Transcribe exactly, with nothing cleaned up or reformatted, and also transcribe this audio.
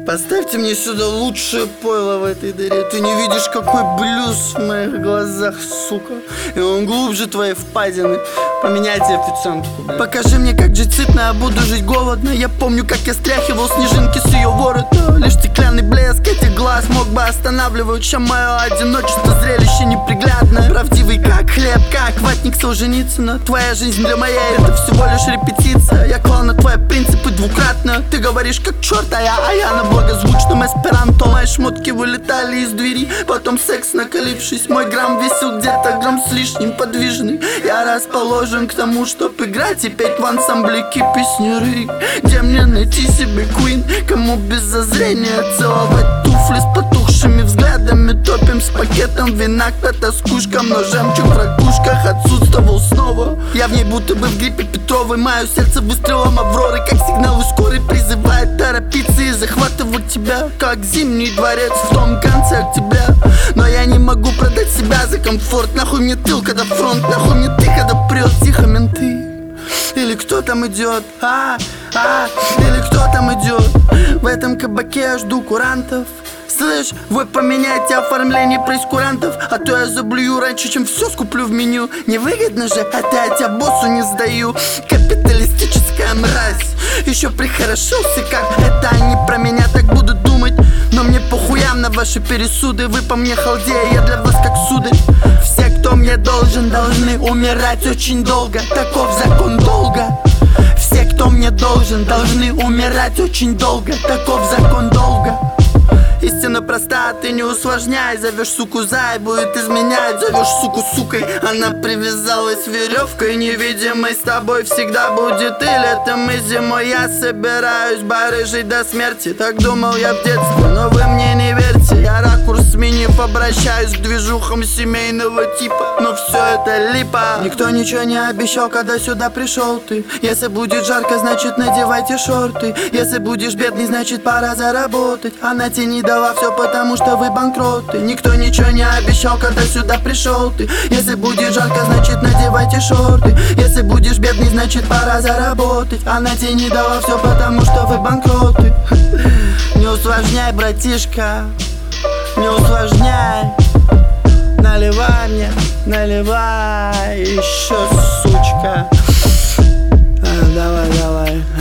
Поставьте мне сюда лучшее пойло в этой дыре. Ты не видишь, какой блюз в моих глазах, сука. И он глубже твоей впадины. Поменяйте официантку, блядь. Покажи мне, как жить сытно, я буду жить голодно. Я помню, как я стряхивал снежинки с ее ворота. Лишь стеклянный блеск этих глаз мог бы останавливать, чем мое одиночество, зрелище неприглядное. Правдивый как хлеб, как ватник Солженицына. Твоя жизнь для моей, это всего лишь репетиция. Я клал на твои принципы двукратно. Ты говоришь как черт, а я, а я на благозвучном эсперанто. Мои шмотки вылетали из двери, потом секс накалившись. Мой грамм весил где-то грамм с лишним подвижный. Я расположен к тому, чтоб играть и петь в ансамблике песняры. Где мне найти себе queen, кому без зазрения целовать туфли с потухшими взглядами. Топим с пакетом вина, кто-то с кушком, но жемчуг в ракушках отсутствовал снова. Я в ней будто бы в гриппе Петровой. Мое сердце выстрелом Авроры, как сигнал скорой призывает торопиться и захватывать тебя, как зимний дворец в том конце октября. Но я не могу продать себя за комфорт. Нахуй мне тыл, когда фронт, нахуй мне ты, когда прет. Тихо, менты. Или кто там идет? А, а, или кто там идет? В этом кабаке я жду курантов. Слышь, вы поменяйте оформление прейскурантов, а то я заблюю раньше, чем все скуплю в меню. Невыгодно же, а я тебя боссу не сдаю. Капиталистическая мразь. Еще прихорошился, как это они про меня так будут думать. Но мне похуям на ваши пересуды. Вы по мне халдея, я для вас как сударь. Все, кто мне должен, должны умирать очень долго. Таков закон долга. Все, кто мне должен, должны умирать очень долго. Таков закон долга. Истина проста, ты не усложняй. Зовешь суку зай, будет изменять. Зовешь суку сукой, она привязалась веревкой невидимой. С тобой всегда будет и летом, и зимой. Я собираюсь барыжить до смерти. Так думал я в детстве, но вы мне не верьте. Я ракурс сменив, обращаюсь к движухам семейного типа. Но все это липа. Никто ничего не обещал, когда сюда пришел ты. Если будет жарко, значит надевайте шорты. Если будешь бедный, значит пора заработать. Она тебе не дала все, потому что вы банкроты. Никто ничего не обещал, когда сюда пришел ты. Если будет жарко, значит надевайте шорты. Если будешь бедный, значит пора заработать. Она тебе не дала все, потому что вы банкроты. Не усложняй, братишка, не усложняй. Наливай мне, наливай еще, сучка. А, давай, давай.